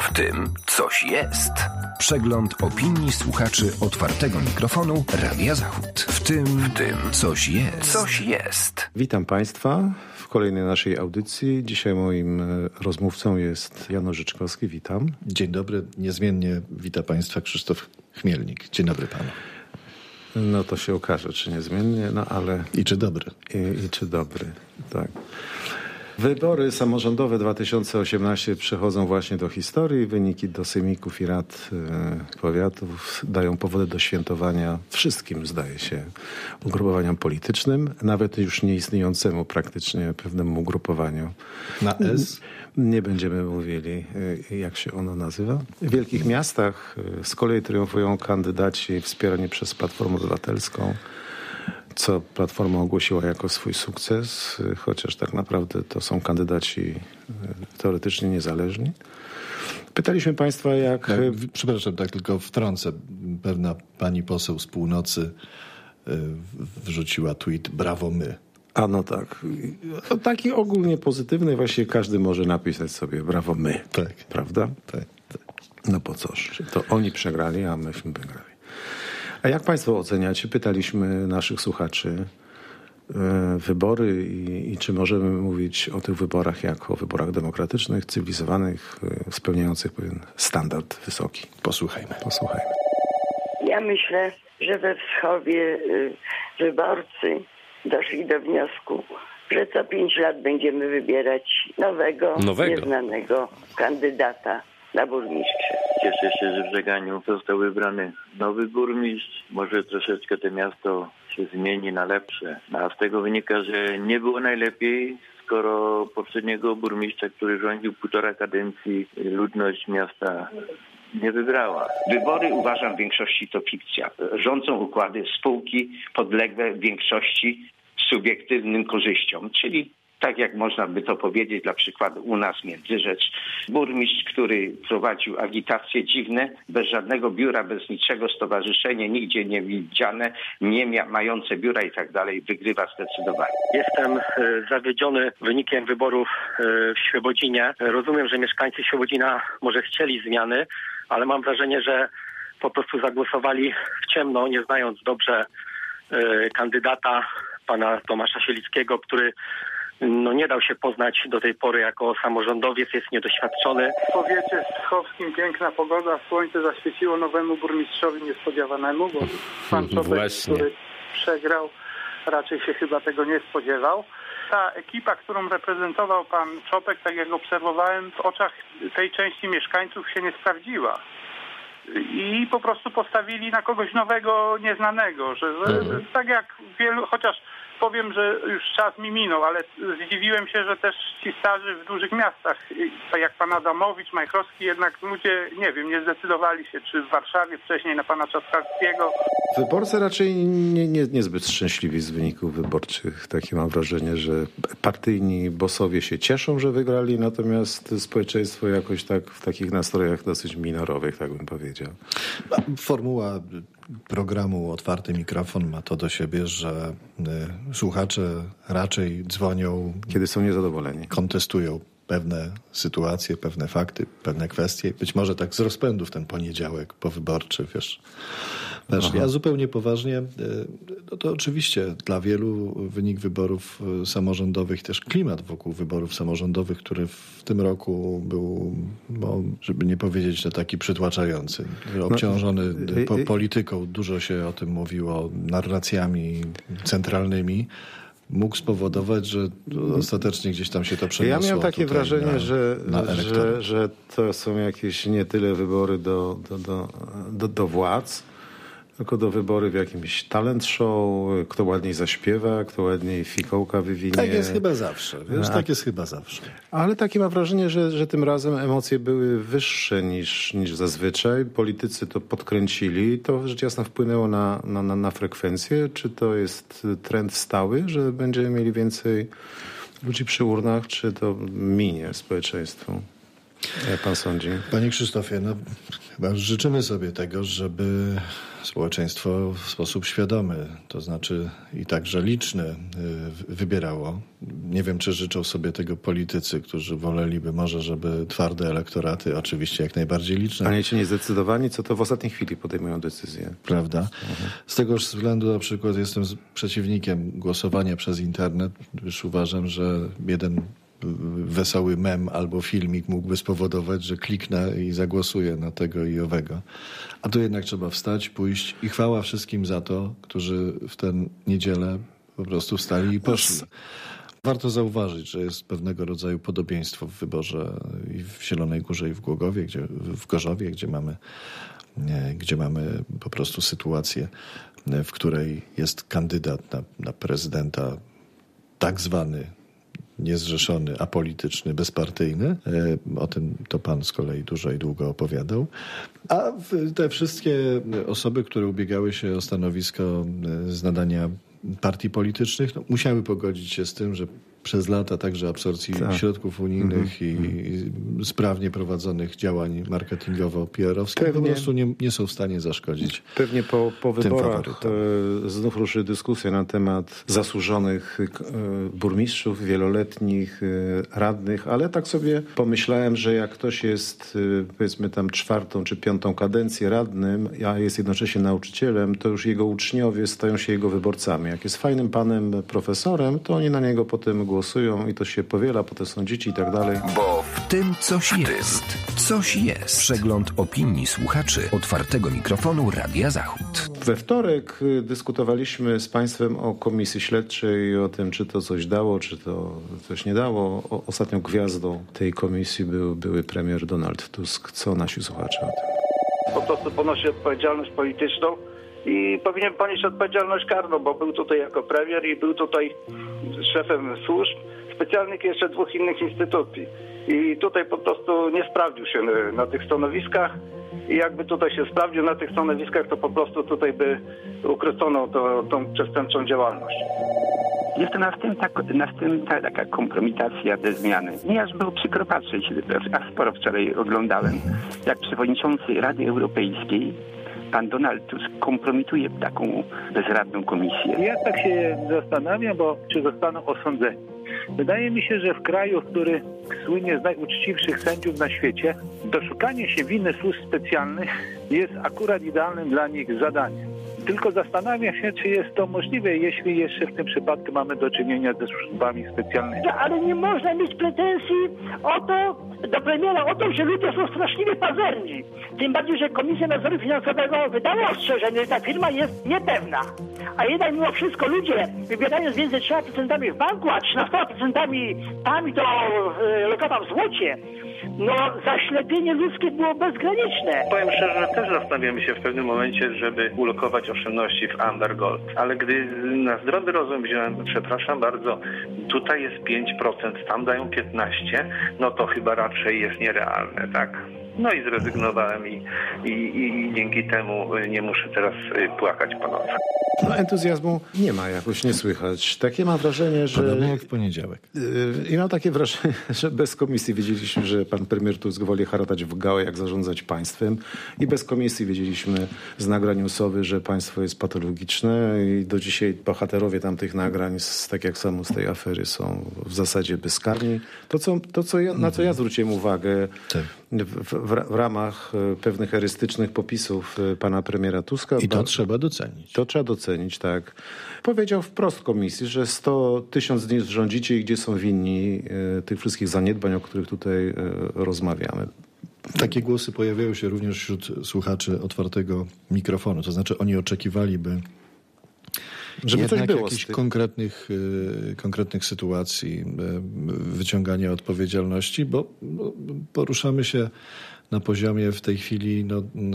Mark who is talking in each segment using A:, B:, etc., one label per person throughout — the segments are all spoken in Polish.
A: W tym coś jest.
B: Przegląd opinii słuchaczy Otwartego Mikrofonu Radia Zachód. W tym coś jest.
A: Coś jest.
C: Witam Państwa w kolejnej naszej audycji. Dzisiaj moim rozmówcą jest Jan Nożyczkowski. Witam.
D: Dzień dobry. Niezmiennie wita Państwa Krzysztof Chmielnik. Dzień dobry Panu.
C: No to się okaże, czy niezmiennie, no ale...
D: I czy dobry.
C: I czy dobry, tak. Wybory samorządowe 2018 przechodzą właśnie do historii. Wyniki do sejmików i rad powiatów dają powody do świętowania wszystkim, zdaje się, ugrupowaniom politycznym, nawet już nieistniejącemu praktycznie pewnemu ugrupowaniu.
D: Na S?
C: Nie będziemy mówili, jak się ono nazywa. W wielkich miastach z kolei triumfują kandydaci wspierani przez Platformę Obywatelską, co Platforma ogłosiła jako swój sukces, chociaż tak naprawdę to są kandydaci teoretycznie niezależni. Pytaliśmy Państwa, jak...
D: Przepraszam, tak tylko wtrącę. Pewna pani poseł z północy wrzuciła tweet "Brawo my".
C: A no tak. Taki ogólnie pozytywny, właściwie każdy może napisać sobie "Brawo my".
D: Tak.
C: Prawda?
D: Tak.
C: No po cóż, to oni przegrali, a myśmy wygrali. A jak Państwo oceniacie? Pytaliśmy naszych słuchaczy wybory i czy możemy mówić o tych wyborach jako o wyborach demokratycznych, cywilizowanych, spełniających pewien standard wysoki.
D: Posłuchajmy.
E: Ja myślę, że we Wschowie wyborcy doszli do wniosku, że co 5 lat będziemy wybierać nowego, nieznanego kandydata na burmistrza.
F: Cieszę się, że w Żeganiu został wybrany nowy burmistrz. Może troszeczkę to miasto się zmieni na lepsze. A z tego wynika, że nie było najlepiej, skoro poprzedniego burmistrza, który rządził 1,5 kadencji, ludność miasta nie wybrała.
G: Wybory, uważam, w większości to fikcja. Rządzą układy spółki podległe w większości subiektywnym korzyściom, czyli tak jak można by to powiedzieć, dla przykładu u nas Międzyrzecz, burmistrz, który prowadził agitacje dziwne, bez żadnego biura, bez niczego, stowarzyszenie nigdzie nie widziane, nie mające biura i tak dalej, wygrywa zdecydowanie.
H: Jestem zawiedziony wynikiem wyborów w Świebodzinie. Rozumiem, że mieszkańcy Świebodzina może chcieli zmiany, ale mam wrażenie, że po prostu zagłosowali w ciemno, nie znając dobrze kandydata, pana Tomasza Sielickiego, który nie dał się poznać do tej pory jako samorządowiec, jest niedoświadczony.
I: W powiecie schowskim piękna pogoda, słońce zaświeciło nowemu burmistrzowi niespodziewanemu, bo pan Czopek, który przegrał, raczej się chyba tego nie spodziewał. Ta ekipa, którą reprezentował pan Czopek, tak jak obserwowałem, w oczach tej części mieszkańców się nie sprawdziła. I po prostu postawili na kogoś nowego, nieznanego, że tak jak wielu, chociaż powiem, że już czas mi minął, ale zdziwiłem się, że też ci starzy w dużych miastach, tak jak pan Adamowicz, Majchrowski, jednak ludzie, nie wiem, nie zdecydowali się, czy w Warszawie wcześniej na pana Czaskarskiego.
C: Wyborcy raczej niezbyt szczęśliwi z wyników wyborczych. Takie mam wrażenie, że partyjni bossowie się cieszą, że wygrali, natomiast społeczeństwo jakoś tak w takich nastrojach dosyć minorowych, tak bym powiedział.
D: Formuła programu Otwarty Mikrofon ma to do siebie, że słuchacze raczej dzwonią, kiedy są niezadowoleni. Kontestują pewne sytuacje, pewne fakty, pewne kwestie. Być może tak z rozpędu w ten poniedziałek powyborczy, wiesz. Ja zupełnie poważnie, to oczywiście dla wielu wynik wyborów samorządowych, też klimat wokół wyborów samorządowych, który w tym roku był, żeby nie powiedzieć, że taki przytłaczający, obciążony polityką, dużo się o tym mówiło, narracjami centralnymi, mógł spowodować, że ostatecznie gdzieś tam się to przeniosło. Ja
C: miałem takie wrażenie, że to są jakieś nie tyle wybory do władz, tylko do wybory w jakimś talent show, kto ładniej zaśpiewa, kto ładniej fikołka wywinie.
D: Tak jest chyba zawsze. Wiesz, tak jest chyba zawsze.
C: Ale takie mam wrażenie, że tym razem emocje były wyższe niż zazwyczaj. Politycy to podkręcili. To rzecz jasna wpłynęło na frekwencję. Czy to jest trend stały, że będziemy mieli więcej ludzi przy urnach, czy to minie społeczeństwu? Jak pan sądzi?
D: Panie Krzysztofie, Chyba życzymy sobie tego, żeby społeczeństwo w sposób świadomy, to znaczy i także liczny, wybierało. Nie wiem, czy życzą sobie tego politycy, którzy woleliby może, żeby twarde elektoraty, oczywiście jak najbardziej liczne.
C: A nie ci niezdecydowani, co to w ostatniej chwili podejmują decyzje.
D: Prawda. Z tegoż względu na przykład jestem przeciwnikiem głosowania przez internet, gdyż uważam, że jeden wesoły mem albo filmik mógłby spowodować, że kliknę i zagłosuję na tego i owego. A tu jednak trzeba wstać, pójść i chwała wszystkim za to, którzy w tę niedzielę po prostu wstali i poszli. Warto zauważyć, że jest pewnego rodzaju podobieństwo w wyborze i w Zielonej Górze i w Głogowie, w Gorzowie, gdzie mamy po prostu sytuację, w której jest kandydat na prezydenta tak zwany niezrzeszony, apolityczny, bezpartyjny. O tym to pan z kolei dużo i długo opowiadał. A te wszystkie osoby, które ubiegały się o stanowisko z nadania partii politycznych, musiały pogodzić się z tym, że przez lata także absorpcji środków unijnych i sprawnie prowadzonych działań marketingowo-PR-owskich po prostu nie są w stanie zaszkodzić.
C: Pewnie po wyborach znów ruszy dyskusja na temat zasłużonych burmistrzów, wieloletnich radnych, ale tak sobie pomyślałem, że jak ktoś jest powiedzmy tam 4. czy 5. kadencję radnym, a jest jednocześnie nauczycielem, to już jego uczniowie stają się jego wyborcami. Jak jest fajnym panem profesorem, to oni na niego potem głosują i to się powiela, potem są dzieci i tak dalej.
B: Bo w tym coś jest. Coś jest. Przegląd opinii słuchaczy otwartego mikrofonu Radia Zachód.
C: We wtorek dyskutowaliśmy z państwem o komisji śledczej i o tym, czy to coś dało, czy to coś nie dało. Ostatnią gwiazdą tej komisji był były premier Donald Tusk. Co nasi słuchacze o tym?
J: Po prostu ponosi odpowiedzialność polityczną i powinien ponieść odpowiedzialność karną, bo był tutaj jako premier i był tutaj szefem służb specjalnych jeszcze 2 innych instytucji. I tutaj po prostu nie sprawdził się na tych stanowiskach i jakby tutaj się sprawdził na tych stanowiskach, to po prostu tutaj by ukrócono tą przestępczą działalność.
K: Jest to następna taka kompromitacja te zmiany. Nie aż było przykro patrzeć, a sporo wczoraj oglądałem, jak przewodniczący Rady Europejskiej pan Donald Tusk kompromituje taką bezradną komisję.
L: Ja tak się zastanawiam, czy zostaną osądzeni. Wydaje mi się, że w kraju, który słynie z najuczciwszych sędziów na świecie, doszukanie się winy służb specjalnych jest akurat idealnym dla nich zadaniem. Tylko zastanawiam się, czy jest to możliwe, jeśli jeszcze w tym przypadku mamy do czynienia ze służbami specjalnymi.
M: Ale nie można mieć pretensji do premiera o to, że ludzie są straszliwie pazerni. Tym bardziej, że Komisja Nadzoru Finansowego wydała ostrzeżenie, że ta firma jest niepewna. A jednak mimo wszystko ludzie, wybierając między 3% w banku, a 13% tam i to lokata w złocie, zaślepienie ludzkie było bezgraniczne.
H: Powiem szczerze, że też zastanawiamy się w pewnym momencie, żeby ulokować oszczędności w Amber Gold. Ale gdy na zdrowy rozum wziąłem, przepraszam bardzo, tutaj jest 5%, tam dają 15%, to chyba raczej jest nierealne, tak? I zrezygnowałem i dzięki temu nie muszę teraz płakać po nocach.
C: Entuzjazmu nie ma, jakoś nie słychać. Takie mam wrażenie, że...
D: Podobnie jak w poniedziałek.
C: I mam takie wrażenie, że bez komisji wiedzieliśmy, że pan premier Tusk woli haratać w gałę, jak zarządzać państwem. I bez komisji wiedzieliśmy z nagrań newsowych, że państwo jest patologiczne i do dzisiaj bohaterowie tamtych nagrań, tak jak samo z tej afery, są w zasadzie bezkarni. Na co ja zwróciłem uwagę w ramach pewnych herystycznych popisów pana premiera Tuska.
D: I to trzeba docenić.
C: To trzeba docenić, tak. Powiedział wprost komisji, że 1000 dni rządzicie i gdzie są winni tych wszystkich zaniedbań, o których tutaj rozmawiamy.
D: Takie głosy pojawiają się również wśród słuchaczy otwartego mikrofonu. To znaczy oni oczekiwaliby żeby coś było jakichś konkretnych sytuacji, wyciągania odpowiedzialności, bo poruszamy się na poziomie w tej chwili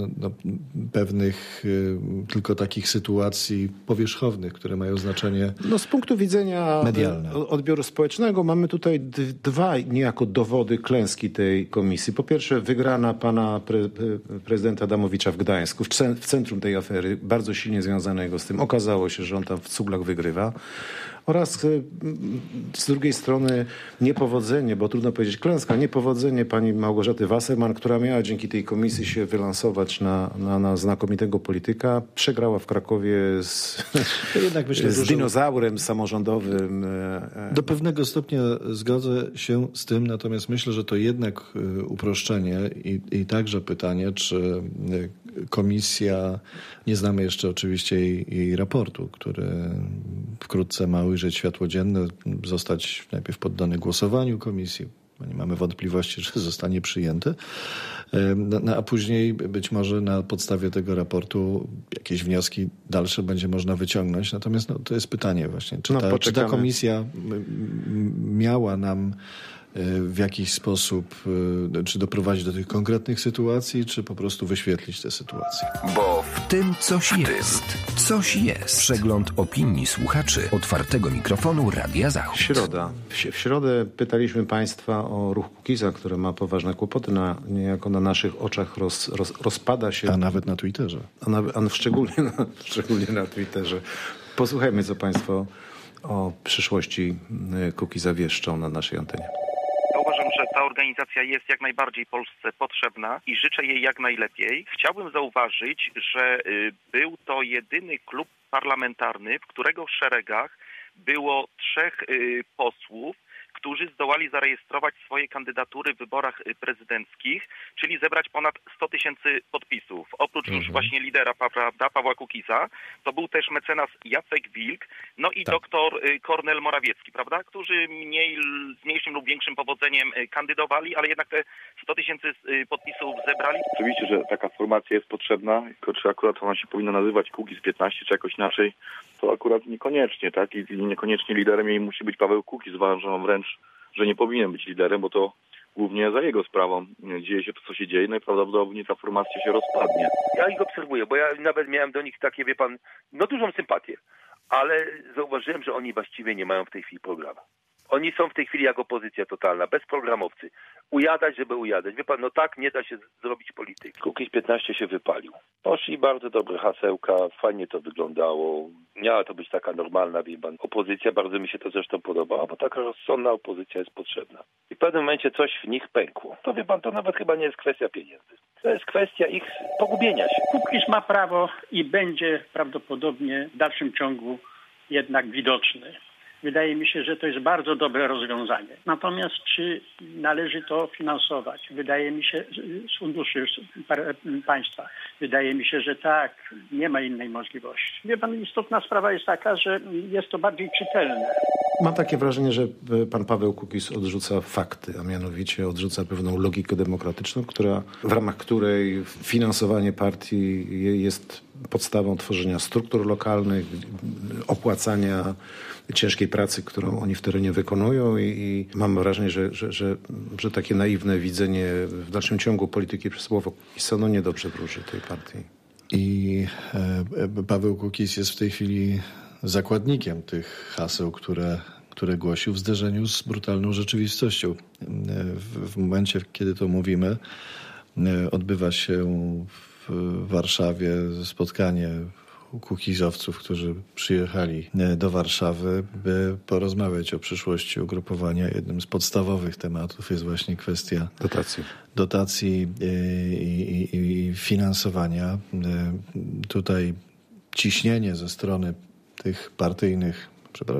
D: pewnych tylko takich sytuacji powierzchownych, które mają znaczenie
C: z punktu widzenia
D: medialne.
C: Odbioru społecznego mamy tutaj 2 niejako dowody klęski tej komisji. Po pierwsze wygrana pana prezydenta Adamowicza w Gdańsku, w centrum tej afery, bardzo silnie związanego z tym. Okazało się, że on tam w cuglach wygrywa. Oraz z drugiej strony niepowodzenie, bo trudno powiedzieć klęska, niepowodzenie pani Małgorzaty Wasserman, która miała dzięki tej komisji się wylansować na znakomitego polityka. Przegrała w Krakowie z dinozaurem samorządowym.
D: Do pewnego stopnia zgodzę się z tym, natomiast myślę, że to jednak uproszczenie i także pytanie, czy komisja, nie znamy jeszcze oczywiście jej raportu, który wkrótce ma ujrzeć światło dzienne, zostać najpierw poddany głosowaniu komisji. Nie mamy wątpliwości, że zostanie przyjęty, a później być może na podstawie tego raportu jakieś wnioski dalsze będzie można wyciągnąć. Natomiast to jest pytanie właśnie, czy ta komisja miała nam w jakiś sposób, czy doprowadzić do tych konkretnych sytuacji, czy po prostu wyświetlić te sytuacje.
B: Bo w tym coś jest. Coś jest. Przegląd opinii słuchaczy otwartego mikrofonu Radia Zachód.
C: Środa. W środę pytaliśmy Państwa o ruch Kukiza, który ma poważne kłopoty. Niejako na naszych oczach rozpada się.
D: A nawet na Twitterze.
C: Szczególnie na Twitterze. Posłuchajmy, co Państwo o przyszłości Kukiza wieszczą na naszej antenie.
N: Uważam, że ta organizacja jest jak najbardziej Polsce potrzebna i życzę jej jak najlepiej. Chciałbym zauważyć, że był to jedyny klub parlamentarny, w którego szeregach było 3 posłów, którzy zdołali zarejestrować swoje kandydatury w wyborach prezydenckich, czyli zebrać ponad 100 000 podpisów. Oprócz już właśnie lidera Pawła Kukiza, to był też mecenas Jacek Wilk, no i doktor Kornel Morawiecki, prawda, którzy z mniejszym lub większym powodzeniem kandydowali, ale jednak te 100 000 podpisów zebrali.
O: Oczywiście, że taka formacja jest potrzebna, tylko czy akurat ona się powinna nazywać Kukiz 15, czy jakoś inaczej, to akurat niekoniecznie, tak? I niekoniecznie liderem jej musi być Paweł Kukiz. Uważam wręcz, że nie powinien być liderem, bo to głównie za jego sprawą dzieje się to, co się dzieje. Najprawdopodobniej ta formacja się rozpadnie.
P: Ja ich obserwuję, bo ja nawet miałem do nich takie, wie pan, dużą sympatię, ale zauważyłem, że oni właściwie nie mają w tej chwili programu. Oni są w tej chwili jak opozycja totalna, bezprogramowcy. Ujadać, żeby ujadać. Wie pan, tak nie da się zrobić polityki. Kukiz 15 się wypalił. Poszli bardzo dobre hasełka, fajnie to wyglądało. Miała to być taka normalna, wie pan, opozycja. Bardzo mi się to zresztą podobało, bo taka rozsądna opozycja jest potrzebna. I w pewnym momencie coś w nich pękło. To wie pan, to nawet chyba nie jest kwestia pieniędzy. To jest kwestia ich pogubienia się.
M: Kukiz ma prawo i będzie prawdopodobnie w dalszym ciągu jednak widoczny. Wydaje mi się, że to jest bardzo dobre rozwiązanie. Natomiast czy należy to finansować? Wydaje mi się, z funduszy państwa. Wydaje mi się, że tak, nie ma innej możliwości. Wie pan, istotna sprawa jest taka, że jest to bardziej czytelne.
C: Mam takie wrażenie, że pan Paweł Kukiz odrzuca fakty, a mianowicie odrzuca pewną logikę demokratyczną, w ramach której finansowanie partii jest podstawą tworzenia struktur lokalnych, opłacania ciężkiej pracy, którą oni w terenie wykonują i mam wrażenie, że takie naiwne widzenie w dalszym ciągu polityki przez słowo Kukiza niedobrze wróży tej partii.
D: I Paweł Kukiz jest w tej chwili zakładnikiem tych haseł, które głosił w zderzeniu z brutalną rzeczywistością. W momencie, kiedy to mówimy, odbywa się w Warszawie spotkanie kukizowców, którzy przyjechali do Warszawy, by porozmawiać o przyszłości ugrupowania. Jednym z podstawowych tematów jest właśnie kwestia dotacji i finansowania. Tutaj ciśnienie ze strony tych partyjnych,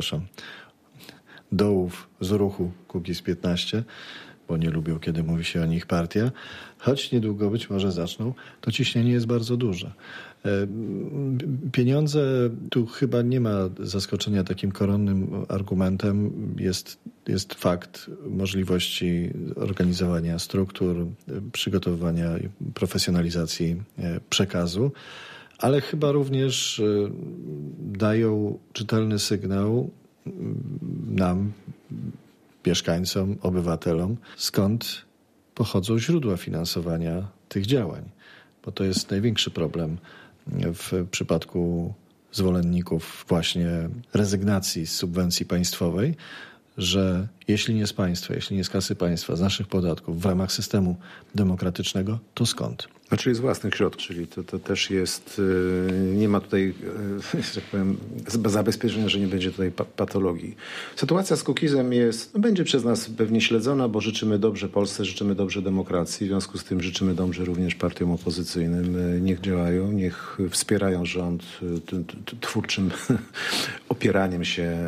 D: dołów z ruchu Kukiz 15, bo nie lubią, kiedy mówi się o nich partia, choć niedługo być może zaczną, to ciśnienie jest bardzo duże. Pieniądze, tu chyba nie ma zaskoczenia, takim koronnym argumentem jest fakt możliwości organizowania struktur, przygotowywania i profesjonalizacji przekazu, ale chyba również dają czytelny sygnał nam, mieszkańcom, obywatelom, skąd pochodzą źródła finansowania tych działań. Bo to jest największy problem w przypadku zwolenników właśnie rezygnacji z subwencji państwowej, że Jeśli nie z państwa, jeśli nie z kasy państwa, z naszych podatków, w ramach systemu demokratycznego, to skąd?
C: Znaczy z własnych środków, czyli to też jest, nie ma tutaj, że tak powiem, zabezpieczenia, że nie będzie tutaj patologii. Sytuacja z Kukizem będzie przez nas pewnie śledzona, bo życzymy dobrze Polsce, życzymy dobrze demokracji, w związku z tym życzymy dobrze również partiom opozycyjnym. Niech działają, niech wspierają rząd twórczym opieraniem się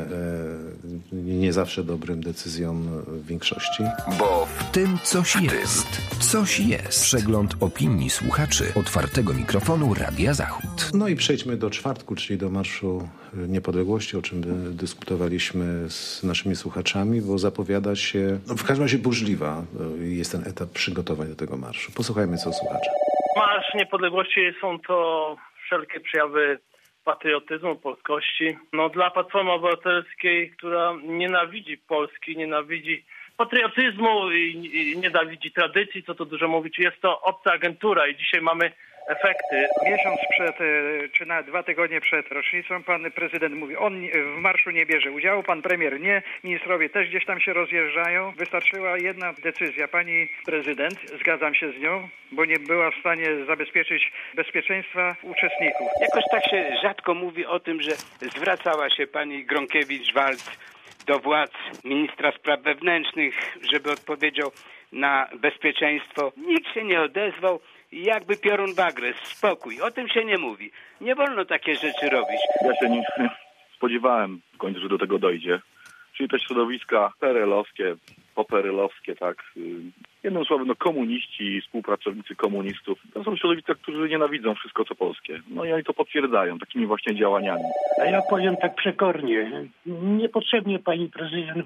C: nie zawsze dobrym decyzjom większości.
B: Bo w tym coś jest. Coś jest. Przegląd opinii słuchaczy Otwartego Mikrofonu Radia Zachód.
C: No i przejdźmy do czwartku, czyli do Marszu Niepodległości, o czym dyskutowaliśmy z naszymi słuchaczami, bo zapowiada się, w każdym razie burzliwa jest ten etap przygotowań do tego marszu. Posłuchajmy, co słuchacze.
Q: Marsz Niepodległości są to wszelkie przejawy patriotyzmu, polskości. Dla Platformy Obywatelskiej, która nienawidzi Polski, nienawidzi patriotyzmu i nienawidzi tradycji, co tu dużo mówić. Jest to obca agentura i dzisiaj mamy efekty.
R: Miesiąc przed, czy na 2 tygodnie przed rocznicą pan prezydent mówi, on w marszu nie bierze udziału, pan premier nie, ministrowie też gdzieś tam się rozjeżdżają. Wystarczyła jedna decyzja. Pani prezydent, zgadzam się z nią, bo nie była w stanie zabezpieczyć bezpieczeństwa uczestników.
S: Jakoś tak się rzadko mówi o tym, że zwracała się pani Gronkiewicz-Waltz do władz, ministra spraw wewnętrznych, żeby odpowiedział na bezpieczeństwo. Nikt się nie odezwał. Jakby piorun w agres, spokój. O tym się nie mówi. Nie wolno takie rzeczy robić.
O: Ja się nie spodziewałem w końcu, że do tego dojdzie. Czyli te środowiska PRL-owskie, poperelowskie, tak. Jednym słowem, komuniści, współpracownicy komunistów. To są środowiska, którzy nienawidzą wszystko, co polskie. No i oni to potwierdzają takimi właśnie działaniami.
T: A ja powiem tak przekornie. Niepotrzebnie pani prezydent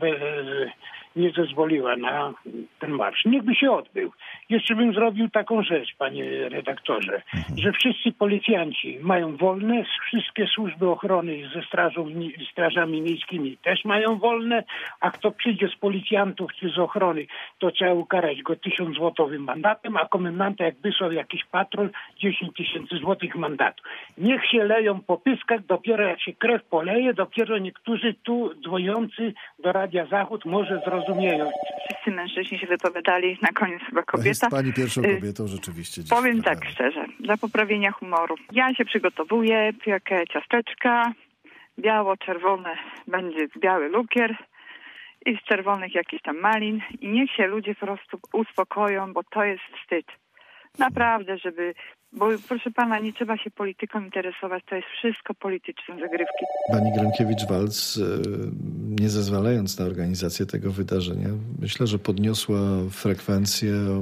T: nie zezwoliła na ten marsz. Niech by się odbył. Jeszcze bym zrobił taką rzecz, panie redaktorze, że wszyscy policjanci mają wolne, wszystkie służby ochrony ze strażami miejskimi też mają wolne, a kto przyjdzie z policjantów czy z ochrony, to trzeba ukarać go 1000 złotowym mandatem, a komendanta jak wysłał jakiś patrol 10 000 złotych mandatu. Niech się leją po pyskach, dopiero jak się krew poleje, dopiero niektórzy tu dzwoniący do Radia Zachód może zrozumieją.
U: Wszyscy mężczyźni się wypowiadali, na koniec chyba kobieta.
D: Jest pani pierwszą kobietą rzeczywiście.
U: Powiem tak szczerze, dla poprawienia humoru. Ja się przygotowuję, piekę ciasteczka, biało-czerwone będzie biały lukier i z czerwonych jakiś tam malin i niech się ludzie po prostu uspokoją, bo to jest wstyd. Naprawdę, bo proszę pana, nie trzeba się polityką interesować, to jest wszystko polityczne zagrywki.
D: Pani Gronkiewicz-Waltz, nie zezwalając na organizację tego wydarzenia, myślę, że podniosła frekwencję o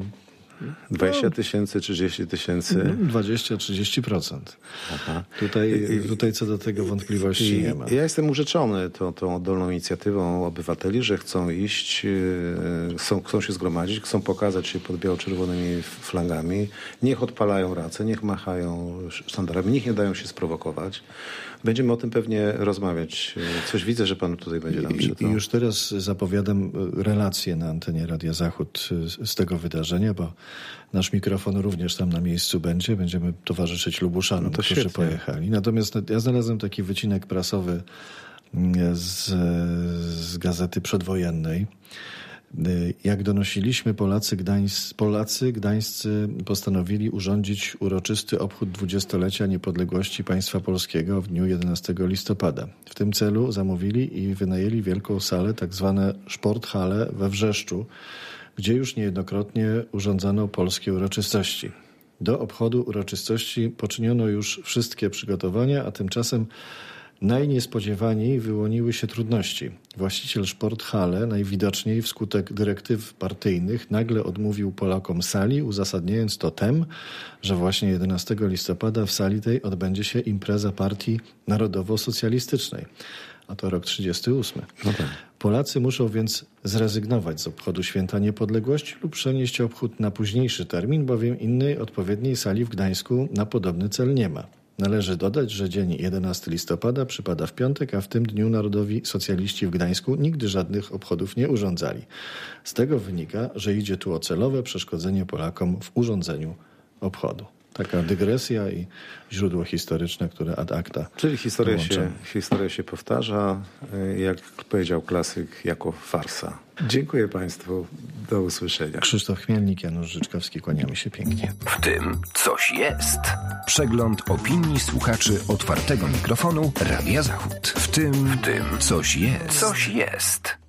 C: 20 000, 30 000.
D: 20-30%. Aha. Tutaj co do tego wątpliwości nie ma.
C: Ja jestem urzeczony tą oddolną inicjatywą obywateli, że chcą iść, chcą się zgromadzić, chcą pokazać się pod biało-czerwonymi flagami. Niech odpalają racę, niech machają sztandarami, niech nie dają się sprowokować. Będziemy o tym pewnie rozmawiać. Coś widzę, że pan tutaj będzie nam czytał.
D: I już teraz zapowiadam relacje na antenie Radia Zachód z tego wydarzenia, bo nasz mikrofon również tam na miejscu będzie. Będziemy towarzyszyć Lubuszanom, którzy pojechali. Natomiast ja znalazłem taki wycinek prasowy z gazety przedwojennej. Jak donosiliśmy, Polacy gdańscy postanowili urządzić uroczysty obchód 20-lecia niepodległości państwa polskiego w dniu 11 listopada. W tym celu zamówili i wynajęli wielką salę, tak zwane Sporthalle we Wrzeszczu, gdzie już niejednokrotnie urządzano polskie uroczystości. Do obchodu uroczystości poczyniono już wszystkie przygotowania, a tymczasem najniespodziewaniej wyłoniły się trudności. Właściciel Sporthalle najwidoczniej wskutek dyrektyw partyjnych nagle odmówił Polakom sali, uzasadniając to tym, że właśnie 11 listopada w sali tej odbędzie się impreza partii narodowo-socjalistycznej. A to rok 1938. No tak. Polacy muszą więc zrezygnować z obchodu Święta Niepodległości lub przenieść obchód na późniejszy termin, bowiem innej odpowiedniej sali w Gdańsku na podobny cel nie ma. Należy dodać, że dzień 11 listopada przypada w piątek, a w tym dniu narodowi socjaliści w Gdańsku nigdy żadnych obchodów nie urządzali. Z tego wynika, że idzie tu o celowe przeszkodzenie Polakom w urządzeniu obchodu. Taka dygresja i źródło historyczne, które ad acta.
C: Czyli historia się powtarza, jak powiedział klasyk, jako farsa. Dziękuję Państwu. Do usłyszenia.
D: Krzysztof Chmielnik, Janusz Życzkowski. Kłaniamy się pięknie.
B: W tym coś jest. Przegląd opinii słuchaczy otwartego mikrofonu Radia Zachód. W tym coś jest. Coś jest.